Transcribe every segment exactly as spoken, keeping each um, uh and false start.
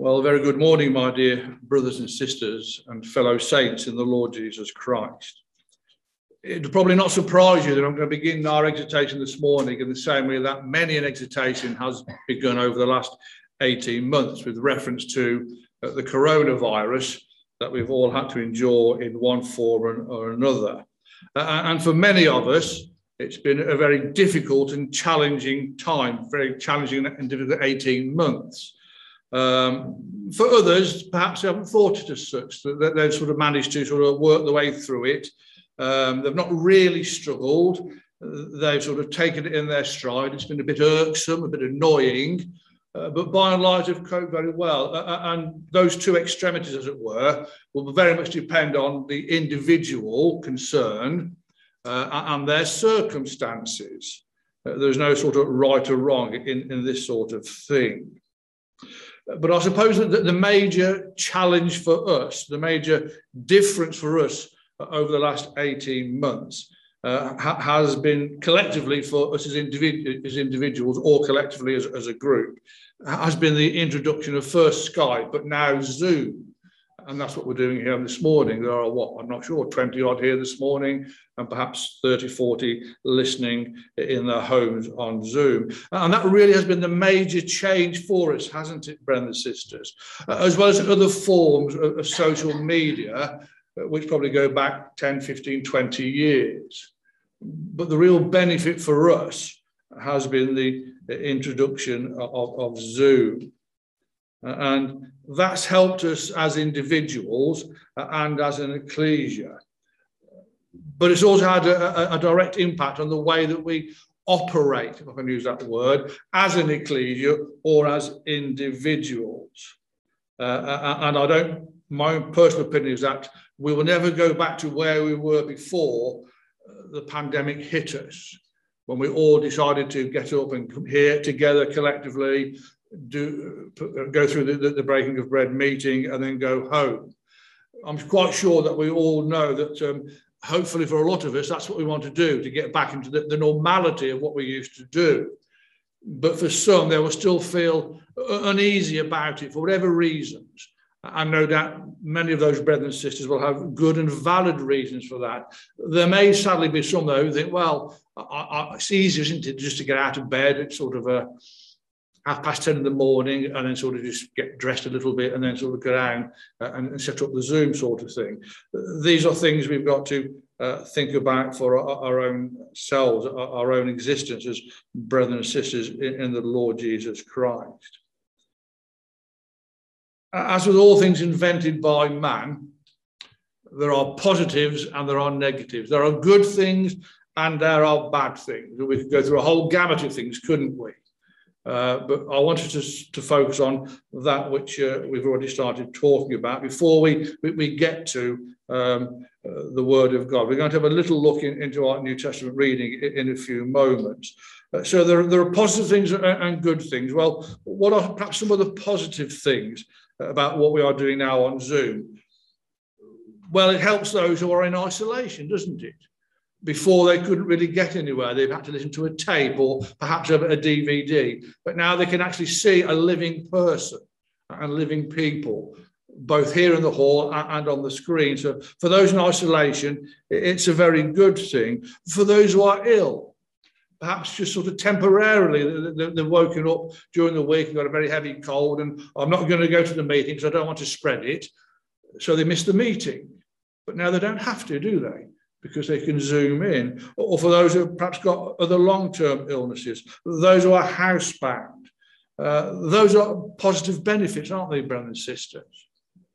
Well, a very good morning, my dear brothers and sisters and fellow saints in the Lord Jesus Christ. It will probably not surprise you that I'm going to begin our exhortation this morning in the same way that many an exhortation has begun over the last eighteen months, with reference to uh, the coronavirus that we've all had to endure in one form or another. Uh, and for many of us, it's been a very difficult and challenging time, very challenging and difficult eighteen months. Um, for others, perhaps they haven't thought it as such, that they've sort of managed to sort of work their way through it. Um, they've not really struggled. They've sort of taken it in their stride. It's been a bit irksome, a bit annoying, uh, but by and large have coped very well. Uh, and those two extremities, as it were, will very much depend on the individual concerned uh, and their circumstances. Uh, there's no sort of right or wrong in, in this sort of thing. But I suppose that the major challenge for us, the major difference for us over the last eighteen months uh, ha has been collectively for us as, individ as individuals or collectively as, as a group, has been the introduction of first Skype, but now Zoom. And that's what we're doing here this morning. There are, what, I'm not sure, twenty odd here this morning, and perhaps thirty, forty listening in their homes on Zoom. And that really has been the major change for us, hasn't it, brothers and sisters? Uh, as well as other forms of, of social media, uh, which probably go back ten, fifteen, twenty years. But the real benefit for us has been the, the introduction of, of Zoom. And that's helped us as individuals and as an ecclesia. But it's also had a, a direct impact on the way that we operate, if I can use that word, as an ecclesia or as individuals. Uh, and I don't, my own personal opinion is that we will never go back to where we were before the pandemic hit us, when we all decided to get up and come here together collectively, do go through the, the breaking of bread meeting and then go home. I'm quite sure that we all know that um, hopefully for a lot of us, that's what we want to do, to get back into the, the normality of what we used to do. But for some, they will still feel uneasy about it for whatever reasons. And no doubt many of those brothers and sisters will have good and valid reasons for that. There may sadly be some, though, who think, well, I, I, it's easier, isn't it, just to get out of bed. It's sort of a half past ten in the morning and then sort of just get dressed a little bit and then sort of go down and, and set up the Zoom sort of thing. These are things we've got to uh, think about for our, our own selves, our, our own existence as brothers and sisters in, in the Lord Jesus Christ. As with all things invented by man, there are positives and there are negatives. There are good things and there are bad things. We could go through a whole gamut of things, couldn't we? Uh, but I wanted to, to focus on that which uh, we've already started talking about before we, we, we get to um, uh, the Word of God. We're going to have a little look in, into our New Testament reading in, in a few moments. Uh, so there, there are positive things and, and good things. Well, what are perhaps some of the positive things about what we are doing now on Zoom? Well, it helps those who are in isolation, doesn't it? Before they couldn't really get anywhere. They've had to listen to a tape or perhaps a, a D V D. But now they can actually see a living person and living people, both here in the hall and on the screen. So for those in isolation, it's a very good thing. For those who are ill, perhaps just sort of temporarily, they've woken up during the week and got a very heavy cold and I'm not going to go to the meeting because I don't want to spread it. So they miss the meeting. But now they don't have to, do they? Because they can Zoom in. Or for those who have perhaps got other long-term illnesses, those who are housebound. Uh, those are positive benefits, aren't they, brothers and sisters?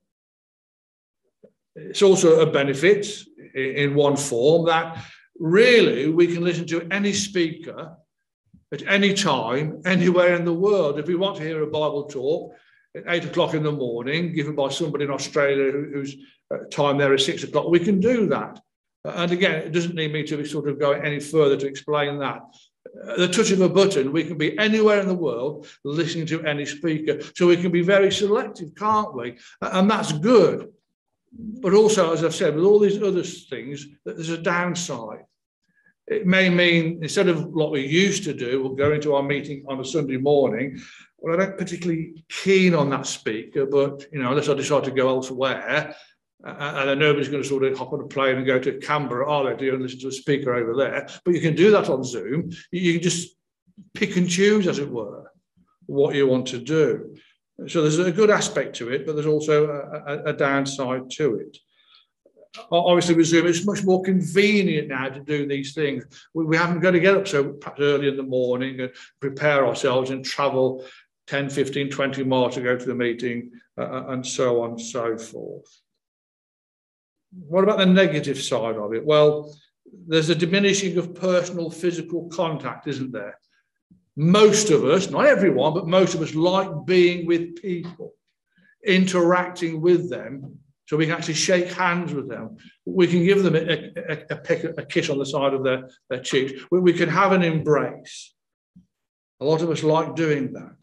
It's also a benefit in one form that really we can listen to any speaker at any time, anywhere in the world. If we want to hear a Bible talk at eight o'clock in the morning, given by somebody in Australia whose time there is six o'clock, we can do that. And again, it doesn't need me to sort of go any further to explain that. At the touch of a button, we can be anywhere in the world listening to any speaker. So we can be very selective, can't we? And that's good. But also, as I've said, with all these other things, there's a downside. It may mean, instead of what we used to do, we'll go into our meeting on a Sunday morning. Well, I don't particularly keen on that speaker, but, you know, unless I decide to go elsewhere, uh, and then nobody's going to sort of hop on a plane and go to Canberra, are they, do, and listen to a speaker over there. But you can do that on Zoom. You can just pick and choose, as it were, what you want to do. So there's a good aspect to it, but there's also a, a, a downside to it. Obviously, with Zoom, it's much more convenient now to do these things. We, we haven't got to get up so perhaps early in the morning and prepare ourselves and travel ten, fifteen, twenty miles to go to the meeting, uh, and so on and so forth. What about the negative side of it? Well, there's a diminishing of personal physical contact, isn't there? Most of us, not everyone, but most of us like being with people, interacting with them, so we can actually shake hands with them. We can give them a, a, a, peck, a kiss on the side of their, their cheeks. We, we can have an embrace. A lot of us like doing that.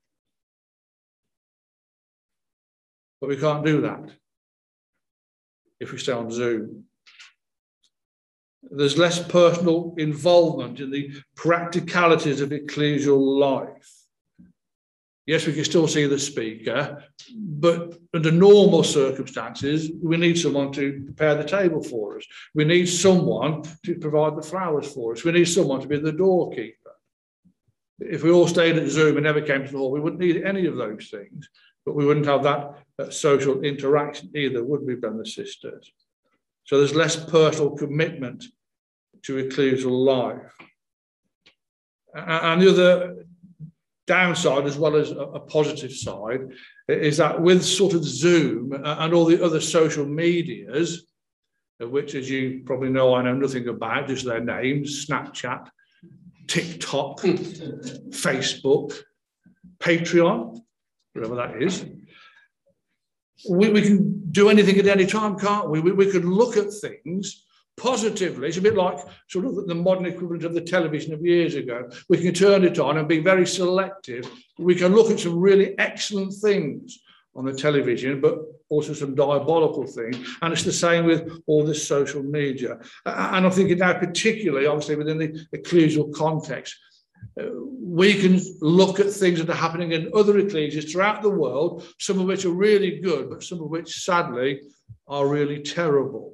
But we can't do that if we stay on Zoom. There's less personal involvement in the practicalities of ecclesial life. Yes, we can still see the speaker, but under normal circumstances, we need someone to prepare the table for us. We need someone to provide the flowers for us. We need someone to be the doorkeeper. If we all stayed at Zoom and never came to the hall, we wouldn't need any of those things, but we wouldn't have that, that social interaction either, would we, brothers and sisters? So there's less personal commitment to ecclesial life. And the other downside, as well as a positive side, is that with sort of Zoom and all the other social medias, which, as you probably know, I know nothing about, just their names: Snapchat, TikTok, Facebook, Patreon, whatever that is. We, we can do anything at any time, can't we? We, we can look at things positively. It's a bit like sort of the modern equivalent of the television of years ago. We can turn it on and be very selective. We can look at some really excellent things on the television, but also some diabolical things. And it's the same with all this social media. And I'm thinking now particularly, obviously, within the ecclesial context, we can look at things that are happening in other ecclesias throughout the world, some of which are really good, but some of which, sadly, are really terrible.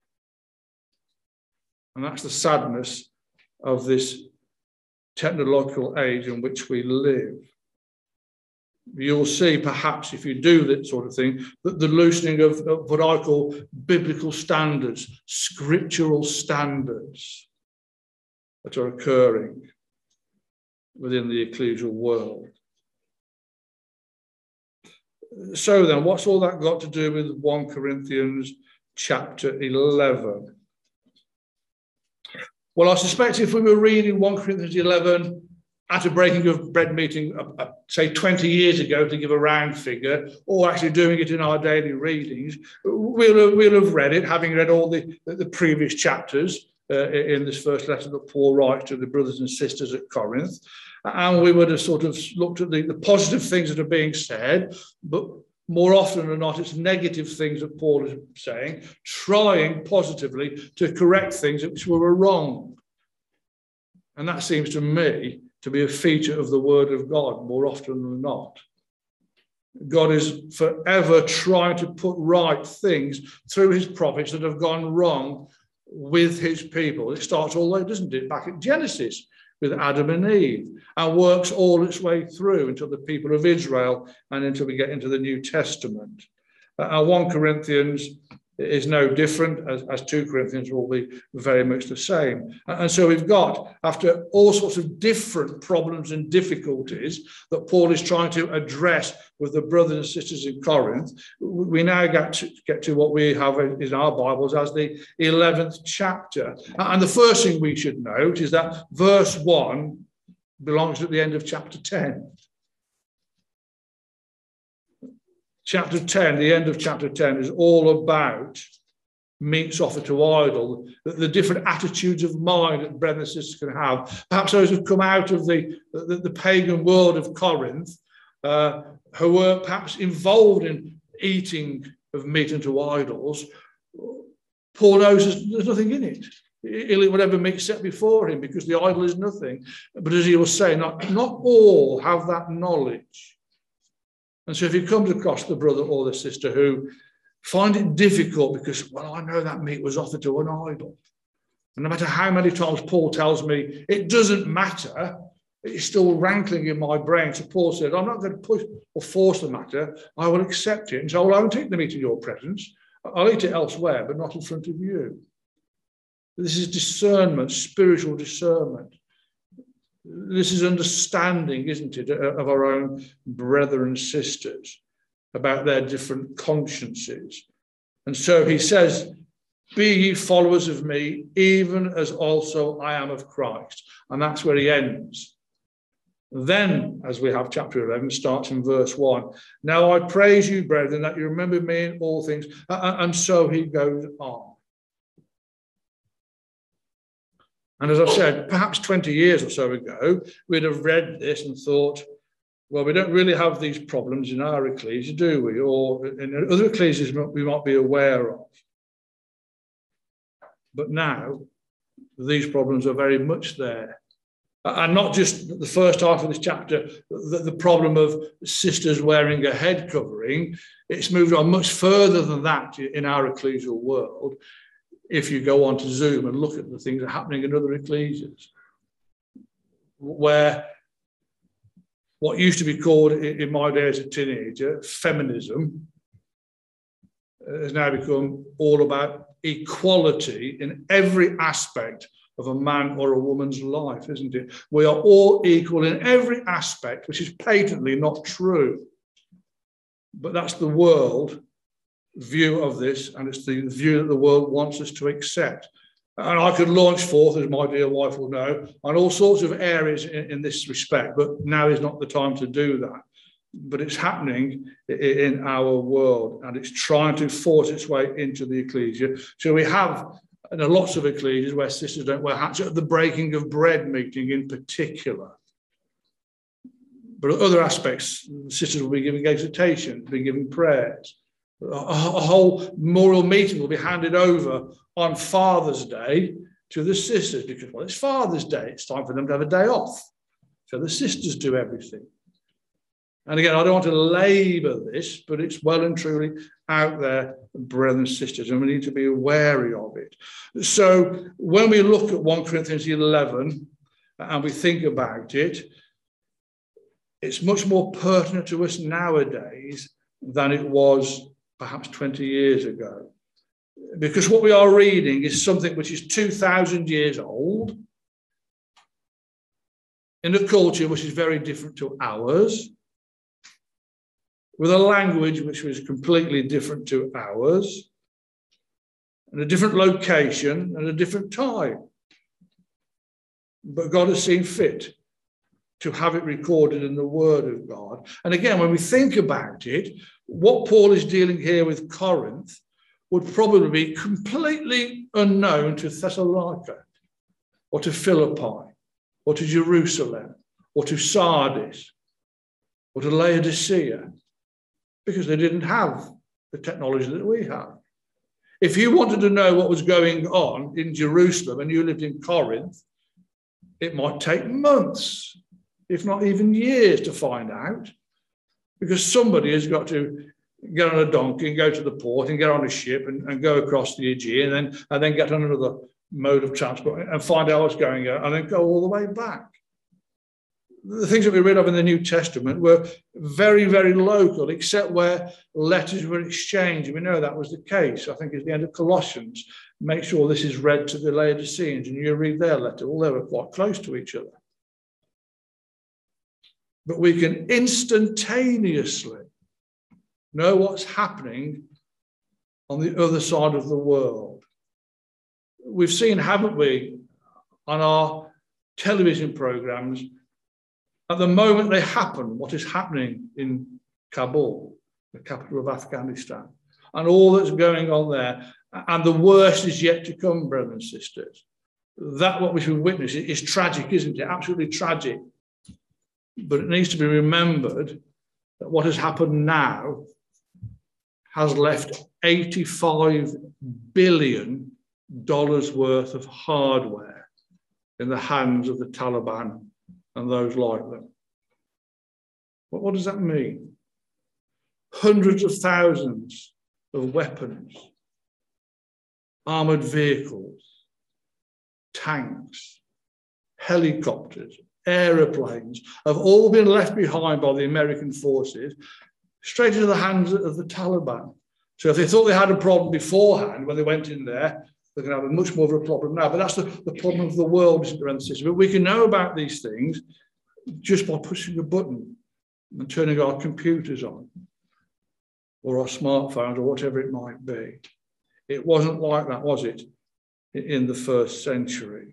And that's the sadness of this technological age in which we live. You'll see, perhaps, if you do that sort of thing, that the loosening of, of what I call biblical standards, scriptural standards that are occurring within the ecclesial world. So then, what's all that got to do with First Corinthians chapter eleven? Well, I suspect if we were reading First Corinthians eleven at a breaking of bread meeting, uh, uh, say twenty years ago, to give a round figure, or actually doing it in our daily readings, we'll have, we'll have read it, having read all the, the previous chapters uh, in this first letter that Paul writes to the brothers and sisters at Corinth. And we would have sort of looked at the, the positive things that are being said, but more often than not, it's negative things that Paul is saying, trying positively to correct things which were wrong. And that seems to me to be a feature of the Word of God more often than not. God is forever trying to put right things through his prophets that have gone wrong with his people. It starts all the way, doesn't it, back at Genesis with Adam and Eve, and works all its way through until the people of Israel and until we get into the New Testament. Uh, First Corinthians is no different, as, as Second Corinthians will be very much the same. And so we've got, after all sorts of different problems and difficulties that Paul is trying to address with the brothers and sisters in Corinth, we now get to, get to what we have in our Bibles as the eleventh chapter. And the first thing we should note is that verse one belongs at the end of chapter ten. Chapter ten, the end of chapter ten, is all about meats offered to idol, the, the different attitudes of mind that brothers and sisters can have. Perhaps those who've come out of the, the, the pagan world of Corinth, uh, who were perhaps involved in eating of meat unto idols. Paul knows there's, there's nothing in it. He'll eat whatever meat set before him, because the idol is nothing. But as he will say, not, not all have that knowledge. And so if he comes across the brother or the sister who find it difficult because, well, I know that meat was offered to an idol. And no matter how many times Paul tells me it doesn't matter, it's still rankling in my brain. So Paul said, I'm not going to push or force the matter. I will accept it. And so I won't take the meat in your presence. I'll eat it elsewhere, but not in front of you. This is discernment, spiritual discernment. This is understanding, isn't it, of our own brethren and sisters, about their different consciences. And so he says, be ye followers of me, even as also I am of Christ. And that's where he ends. Then, as we have chapter eleven, starts in verse one. Now I praise you, brethren, that you remember me in all things. And so he goes on. And as I've said, perhaps twenty years or so ago, we'd have read this and thought, well, we don't really have these problems in our ecclesia, do we? Or in other ecclesias we might be aware of. But now, these problems are very much there. And not just the first half of this chapter, the, the problem of sisters wearing a head covering. It's moved on much further than that in our ecclesial world. If you go on to Zoom and look at the things that are happening in other ecclesias, where what used to be called, in my day as a teenager, feminism, has now become all about equality in every aspect of a man or a woman's life, isn't it? We are all equal in every aspect, which is patently not true. But that's the world view of this, and it's the view that the world wants us to accept. And I could launch forth, as my dear wife will know, on all sorts of areas in, in this respect, but now is not the time to do that. But it's happening in our world, and it's trying to force its way into the ecclesia. So we have and there are lots of ecclesias where sisters don't wear hats, at the breaking of bread meeting in particular. But other aspects, sisters will be giving exhortation, be giving prayers. A, a whole memorial meeting will be handed over on Father's Day to the sisters, because, well, it's Father's Day. It's time for them to have a day off. So the sisters do everything. And again, I don't want to labour this, but it's well and truly out there, brothers and sisters, and we need to be wary of it. So when we look at First Corinthians eleven and we think about it, it's much more pertinent to us nowadays than it was perhaps twenty years ago. Because what we are reading is something which is two thousand years old, in a culture which is very different to ours, with a language which was completely different to ours, and a different location and a different time. But God has seen fit to have it recorded in the Word of God. And again, when we think about it, what Paul is dealing here with Corinth would probably be completely unknown to Thessalonica, or to Philippi, or to Jerusalem, or to Sardis, or to Laodicea, because they didn't have the technology that we have. If you wanted to know what was going on in Jerusalem and you lived in Corinth, it might take months, if not even years, to find out, because somebody has got to get on a donkey and go to the port and get on a ship and, and go across the Aegean and then, and then get on another mode of transport and find out what's going on and then go all the way back. The things that we read of in the New Testament were very, very local, except where letters were exchanged. We know that was the case. I think it's the end of Colossians. Make sure this is read to the Laodiceans and you read their letter. Well, they were quite close to each other. But we can instantaneously know what's happening on the other side of the world. We've seen, haven't we, on our television programs, at the moment they happen, what is happening in Kabul, the capital of Afghanistan, and all that's going on there. And the worst is yet to come, brothers and sisters. That, what we should witness, is tragic, isn't it? Absolutely tragic. But it needs to be remembered that what has happened now has left eighty-five billion dollars worth of hardware in the hands of the Taliban and those like them. But what does that mean? Hundreds of thousands of weapons, armoured vehicles, tanks, helicopters, aeroplanes have all been left behind by the American forces straight into the hands of the Taliban. So if they thought they had a problem beforehand when they went in there, they're going to have a much more of a problem now. But that's the, the problem of the world, isn't there, system. But we can know about these things just by pushing a button and turning our computers on or our smartphones or whatever it might be. It wasn't like that, was it, in the first century?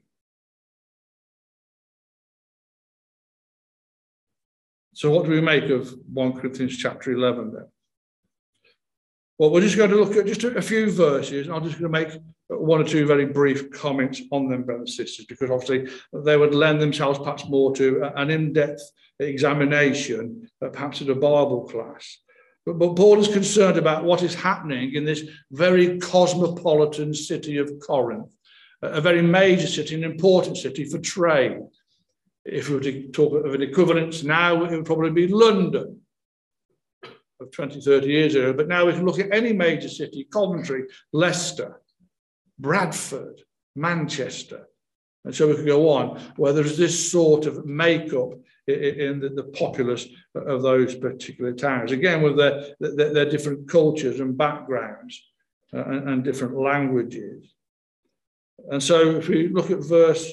So what do we make of First Corinthians chapter eleven then? Well, we're just going to look at just a few verses, and I'm just going to make one or two very brief comments on them, brothers and sisters, because obviously they would lend themselves perhaps more to an in-depth examination, perhaps at a Bible class. But, but Paul is concerned about what is happening in this very cosmopolitan city of Corinth, a very major city, an important city for trade. If we were to talk of an equivalence now, it would probably be London of twenty, thirty years ago. But now we can look at any major city, Coventry, Leicester, Bradford, Manchester. And so we can go on, where there's this sort of makeup in the, the populace of those particular towns. Again, with their, their, their different cultures and backgrounds uh, and, and different languages. And so if we look at verse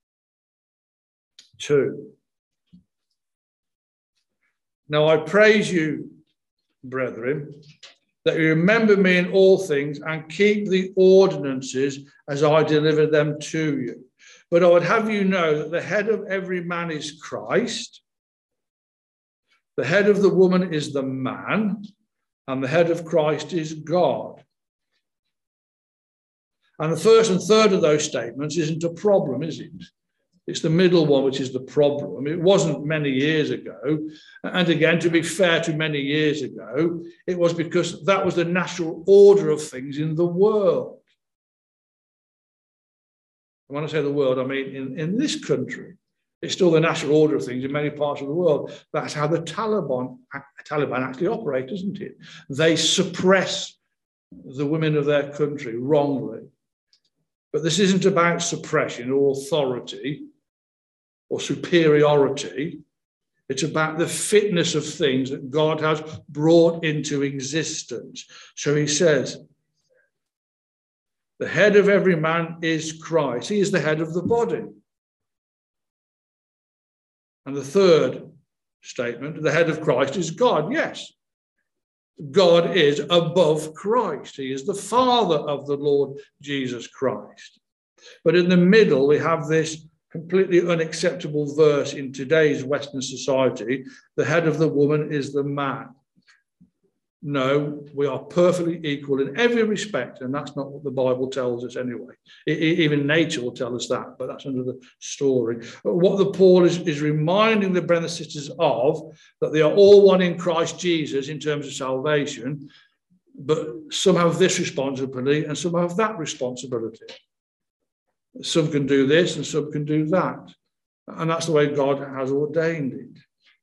two. Now I praise you, brethren, that you remember me in all things and keep the ordinances as I delivered them to you. But I would have you know that the head of every man is Christ, the head of the woman is the man, and the head of Christ is God. And the first and third of those statements isn't a problem, is it? It's the middle one which is the problem. It wasn't many years ago. And again, to be fair to many years ago, it was because that was the natural order of things in the world. And when I say the world, I mean in, in this country. It's still the natural order of things in many parts of the world. That's how the Taliban, Taliban actually operate, isn't it? They suppress the women of their country wrongly. But this isn't about suppression or authority or superiority. It's about the fitness of things that God has brought into existence. So he says, the head of every man is Christ. He is the head of the body. And the third statement, the head of Christ is God. Yes, God is above Christ. He is the Father of the Lord Jesus Christ. But in the middle, we have this completely unacceptable verse in today's Western society. The head of the woman is the man. No, we are perfectly equal in every respect, and that's not what the Bible tells us anyway. It, it, even nature will tell us that, but that's another story. What the Paul is, is reminding the brothers and sisters of, that they are all one in Christ Jesus in terms of salvation, but some have this responsibility and some have that responsibility. Some can do this and some can do that. And that's the way God has ordained it.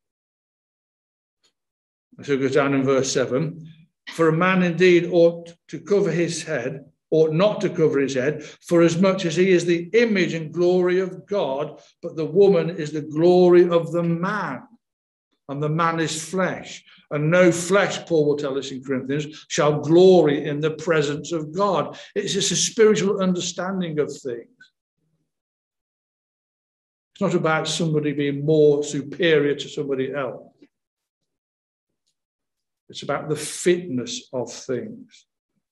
So it goes down in verse seven. For a man indeed ought to cover his head, ought not to cover his head, for as much as he is the image and glory of God, but the woman is the glory of the man. And the man is flesh. And no flesh, Paul will tell us in Corinthians, shall glory in the presence of God. It's just a spiritual understanding of things. It's not about somebody being more superior to somebody else. It's about the fitness of things.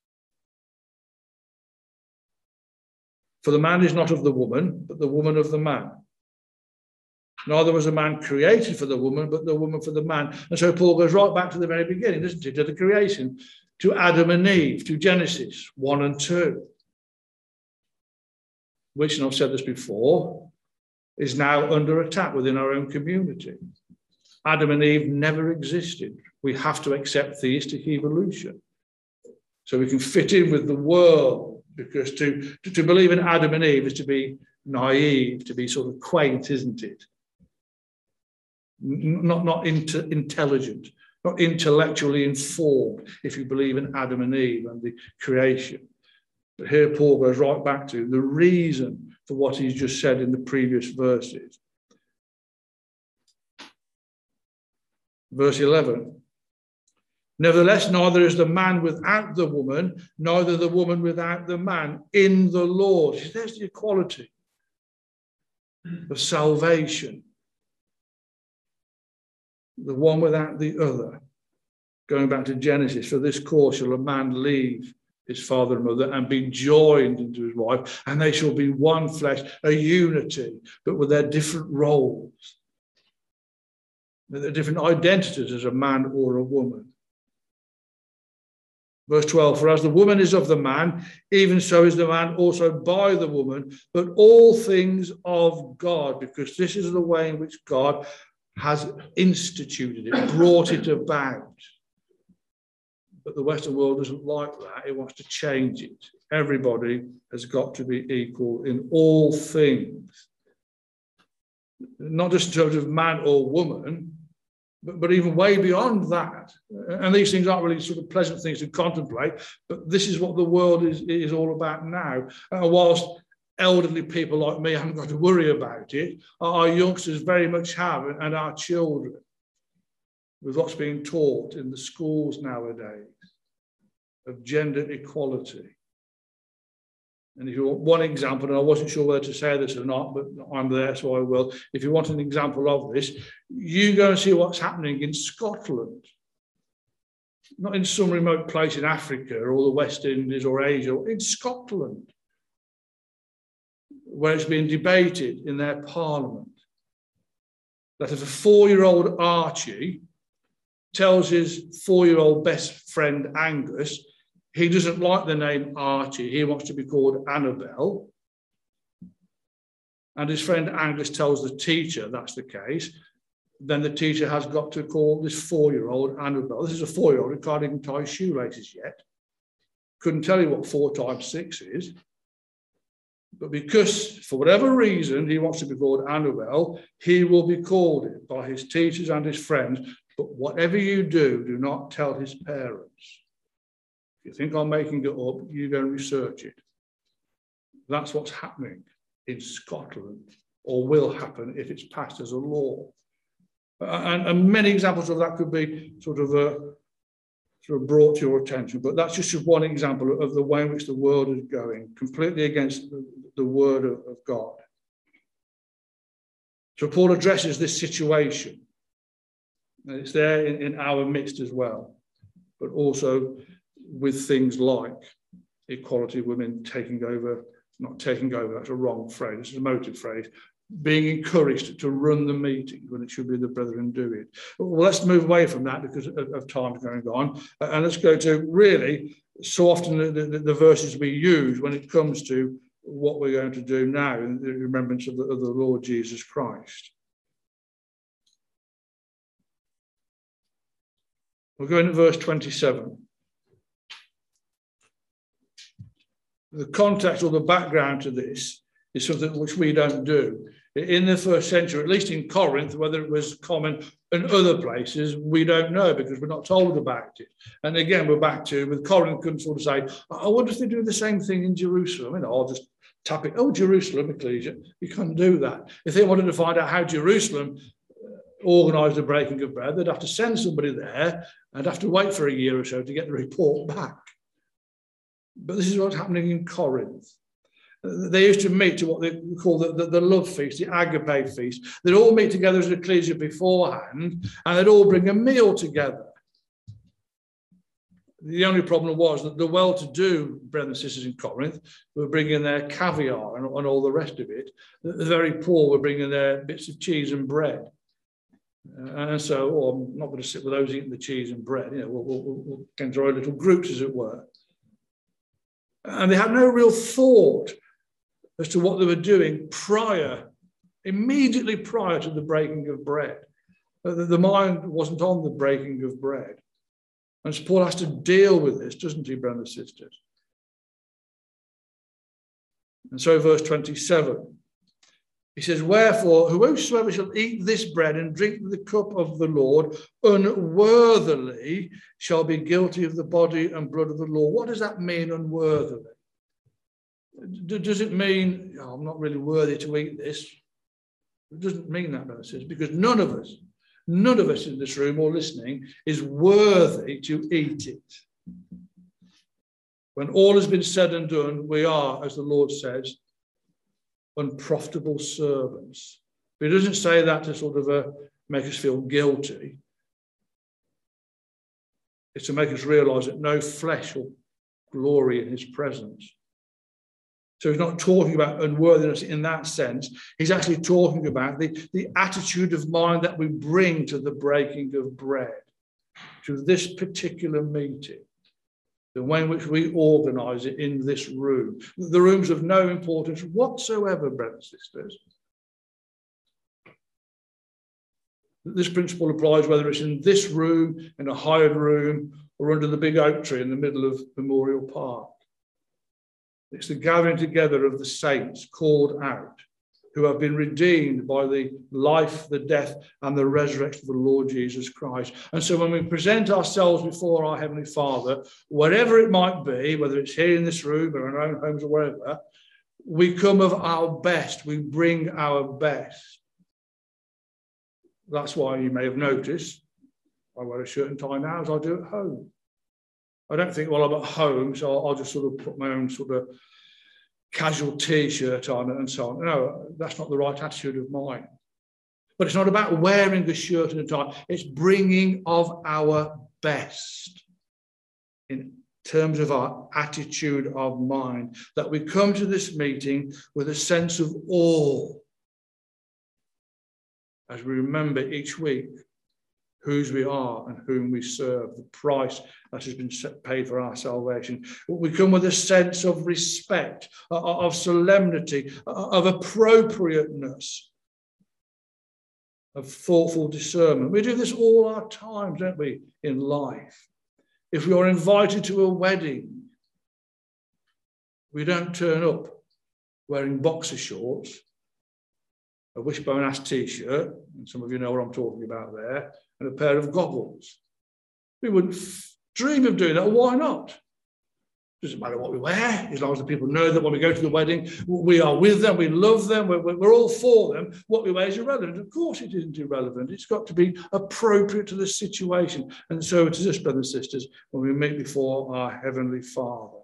For the man is not of the woman, but the woman of the man. Neither was a man created for the woman, but the woman for the man. And so Paul goes right back to the very beginning, doesn't he? To the creation, to Adam and Eve, to Genesis one and two. Which, and I've said this before, is now under attack within our own community. Adam and Eve never existed. We have to accept theistic evolution so we can fit in with the world. because to, to, to believe in Adam and Eve is to be naive, to be sort of quaint, isn't it? Not, not inter, intelligent, not intellectually informed, if you believe in Adam and Eve and the creation. But here Paul goes right back to the reason for what he's just said in the previous verses. Verse eleven. Nevertheless, neither is the man without the woman, neither the woman without the man in the Lord. There's the equality of salvation. The one without the other. Going back to Genesis, for this cause shall a man leave his father and mother and be joined into his wife, and they shall be one flesh, a unity, but with their different roles. Their different identities as a man or a woman. Verse twelve, for as the woman is of the man, even so is the man also by the woman, but all things of God, because this is the way in which God has instituted it, brought it about. But the Western world doesn't like that. It wants to change it. Everybody has got to be equal in all things. Not just in terms of man or woman, but, but even way beyond that. And these things aren't really sort of pleasant things to contemplate, but this is what the world is, is all about now. And whilst elderly people like me haven't got to worry about it, our youngsters very much have, and our children, with what's being taught in the schools nowadays of gender equality. And if you want one example, and I wasn't sure whether to say this or not, but I'm there, so I will. If you want an example of this, you go and see what's happening in Scotland. Not in some remote place in Africa or the West Indies or Asia, in Scotland, where it's being debated in their parliament, that if a four-year-old Archie tells his four-year-old best friend Angus he doesn't like the name Archie, he wants to be called Annabelle, and his friend Angus tells the teacher that's the case, then the teacher has got to call this four-year-old Annabelle. This is a four-year-old who can't even tie his shoelaces yet. Couldn't tell you what four times six is. But because, for whatever reason, he wants to be called Annabelle, he will be called it by his teachers and his friends. But whatever you do, do not tell his parents. If you think I'm making it up, you go and research it. That's what's happening in Scotland, or will happen if it's passed as a law. And, and many examples of that could be sort of, uh, sort of brought to your attention, but that's just one example of the way in which the world is going, completely against the, the word of, of God. So Paul addresses this situation. And it's there in, in our midst as well, but also with things like equality, women taking over, not taking over, that's a wrong phrase, it's a motive phrase, being encouraged to run the meeting when it should be the brethren do it. Well, let's move away from that because of, of time going on, and let's go to really so often the, the, the verses we use when it comes to what we're going to do now in the remembrance of the, of the Lord Jesus Christ. We're going to verse twenty-seven. The context or the background to this is something which we don't do. In the first century, at least in Corinth, whether it was common in other places, we don't know because we're not told about it. And again, we're back to, with Corinth, couldn't sort of say, I wonder if they do the same thing in Jerusalem. You know, I'll just tap it, oh, Jerusalem, Ecclesia. You can't do that. If they wanted to find out how Jerusalem organised the breaking of bread, they'd have to send somebody there and have to wait for a year or so to get the report back. But this is what's happening in Corinth. They used to meet to what they call the, the, the love feast, the agape feast. They'd all meet together as an ecclesia beforehand, and they'd all bring a meal together. The only problem was that the well-to-do brothers and sisters in Corinth were bringing their caviar and, and all the rest of it. The, the very poor were bringing their bits of cheese and bread. Uh, and so, oh, I'm not going to sit with those eating the cheese and bread. You know, we'll, we'll, we'll enjoy little groups, as it were. And they had no real thought as to what they were doing prior, immediately prior to the breaking of bread. The, the mind wasn't on the breaking of bread. And so Paul has to deal with this, doesn't he, brothers and sisters? And so verse twenty-seven, he says, wherefore, whosoever shall eat this bread and drink the cup of the Lord unworthily shall be guilty of the body and blood of the Lord. What does that mean, unworthily? Does it mean, oh, I'm not really worthy to eat this? It doesn't mean that, brothers and sisters, because none of us, none of us in this room or listening is worthy to eat it. When all has been said and done, we are, as the Lord says, unprofitable servants. But he doesn't say that to sort of uh, make us feel guilty. It's to make us realise that no flesh will glory in his presence. So he's not talking about unworthiness in that sense. He's actually talking about the, the attitude of mind that we bring to the breaking of bread, to this particular meeting, the way in which we organise it in this room. The room's of no importance whatsoever, brothers and sisters. This principle applies whether it's in this room, in a hired room, or under the big oak tree in the middle of Memorial Park. It's the gathering together of the saints called out, who have been redeemed by the life, the death, and the resurrection of the Lord Jesus Christ. And so when we present ourselves before our Heavenly Father, whatever it might be, whether it's here in this room or in our own homes or wherever, we come of our best. We bring our best. That's why you may have noticed I wear a shirt and tie now as I do at home. I don't think, well, I'm at home, so I'll, I'll just sort of put my own sort of casual T-shirt on and so on. No, that's not the right attitude of mine. But it's not about wearing a shirt and a tie. It's bringing of our best in terms of our attitude of mind, that we come to this meeting with a sense of awe as we remember each week whose we are and whom we serve, the price that has been paid for our salvation. We come with a sense of respect, of solemnity, of appropriateness, of thoughtful discernment. We do this all our time, don't we, in life? If we are invited to a wedding, we don't turn up wearing boxer shorts, a wishbone-ass T-shirt, and some of you know what I'm talking about there, and a pair of goggles. We wouldn't f- dream of doing that. Why not? Doesn't matter what we wear, as long as the people know that when we go to the wedding, we are with them, we love them, we're, we're all for them. What we wear is irrelevant. Of course it isn't irrelevant. It's got to be appropriate to the situation. And so it is us, brothers and sisters, when we meet before our Heavenly Father.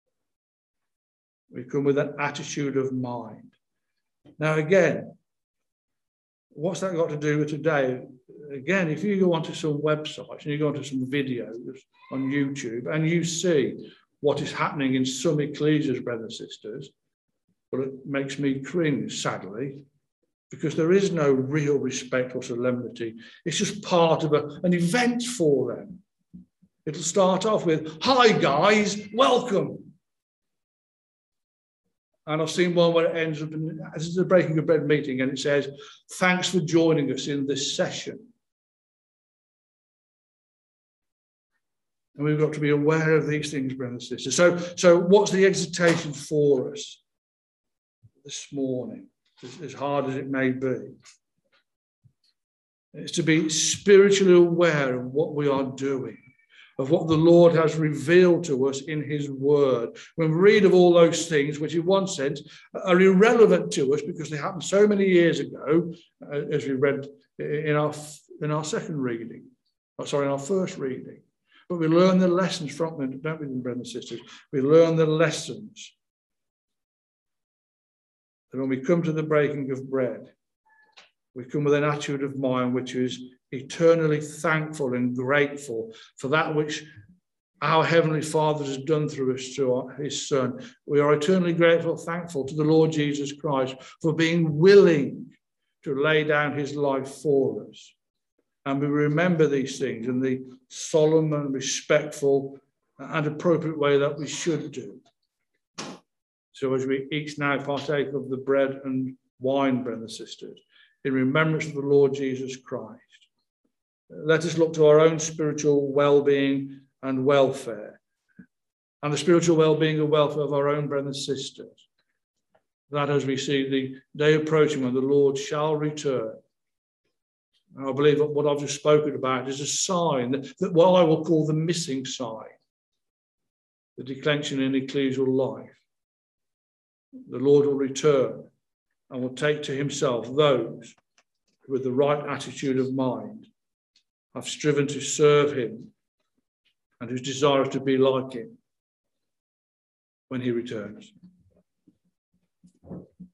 We come with an attitude of mind. Now again, what's that got to do with today? Again, if you go onto some websites and you go onto some videos on YouTube and you see what is happening in some ecclesias, brothers and sisters, well, it makes me cringe, sadly, because there is no real respect or solemnity. It's just part of a, an event for them. It'll start off with, "Hi guys, welcome." And I've seen one where it ends up in, this is a breaking of bread meeting, and it says, "Thanks for joining us in this session." And we've got to be aware of these things, brothers and sisters. So, so what's the exhortation for us this morning, as, as hard as it may be? It's to be spiritually aware of what we are doing, of what the Lord has revealed to us in his word. When we read of all those things, which in one sense are irrelevant to us because they happened so many years ago, uh, as we read in our, in our second reading, oh, sorry, in our first reading. But we learn the lessons from them, don't we, brothers and sisters? We learn the lessons. And when we come to the breaking of bread, we come with an attitude of mind which is eternally thankful and grateful for that which our Heavenly Father has done through us, through his Son. We are eternally grateful, thankful to the Lord Jesus Christ for being willing to lay down his life for us. And we remember these things in the solemn and respectful and appropriate way that we should do. So as we each now partake of the bread and wine, brothers and sisters, in remembrance of the Lord Jesus Christ, let us look to our own spiritual well-being and welfare, and the spiritual well-being and welfare of our own brothers and sisters. that as we see the day approaching when the Lord shall return, and I believe that what I've just spoken about is a sign, that, that what I will call the missing sign, the declension in ecclesial life. The Lord will return and will take to himself those who, with the right attitude of mind, have striven to serve him and whose desire to be like him when he returns.